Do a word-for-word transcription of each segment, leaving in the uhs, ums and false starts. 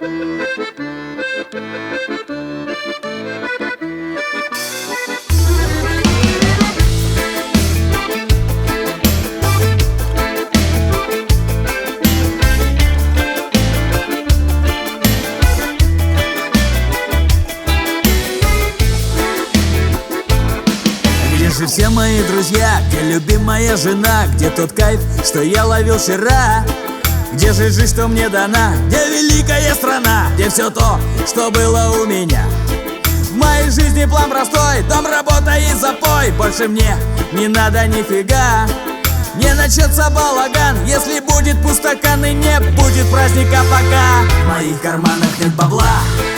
Где же все мои друзья? Где любимая жена? Где тот кайф, что я ловил вчера? Где же жизнь, что мне дана? Где великая страна? Где все то, что было у меня? В моей жизни план простой: дом, работа и запой. Больше мне не надо нифига. Не начнется балаган, если будет пустакан, и не будет праздника пока в моих карманах нет бабла.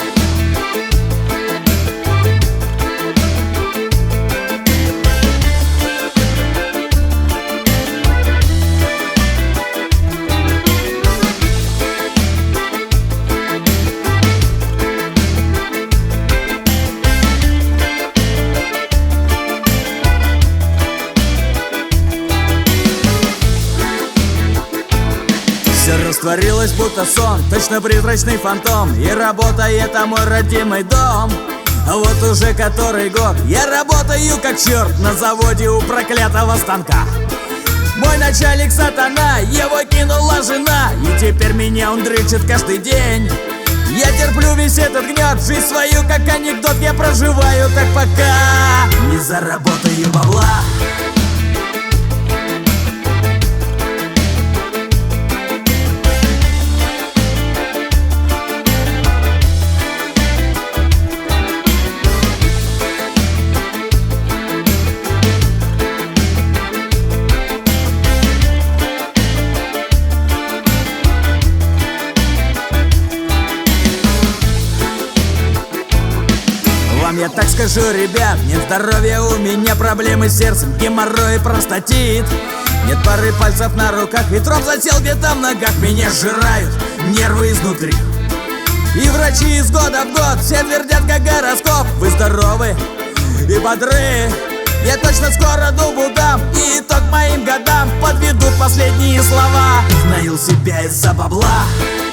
Все растворилось, будто сон, точно призрачный фантом. И работа — это мой родимый дом. А вот уже который год я работаю как черт на заводе у проклятого станка. Мой начальник сатана, его кинула жена, и теперь меня он дрючит каждый день. Я терплю весь этот гнет, жизнь свою как анекдот я проживаю так, пока не заработаю бабла. Вам я так скажу, ребят, нет здоровья у меня, проблемы с сердцем, геморрой и простатит. Нет пары пальцев на руках, ветром засел где-то в ногах. Меня сжирают нервы изнутри. И врачи из года в год все твердят как гороскоп: вы здоровы и бодры. Я точно скоро дубу дам, и итог моим годам подведут последние слова. Знаил себя из-за бабла.